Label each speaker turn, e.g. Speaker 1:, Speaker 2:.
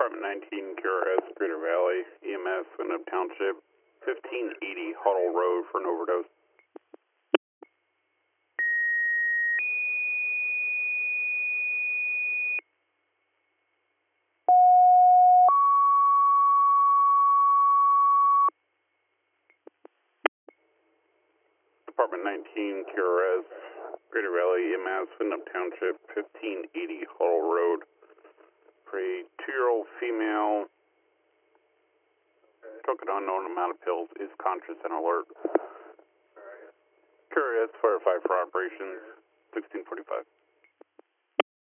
Speaker 1: Department 19, QRS, Greater Valley, EMS, Windham Township, 1580 Huddle Road for an overdose. Department 19, QRS, Greater Valley, EMS, Windham Township, 1580 Huddle Road for a 2-year-old female. Took an unknown amount of pills, is conscious and alert. QRS, Firefight for operations, 1645.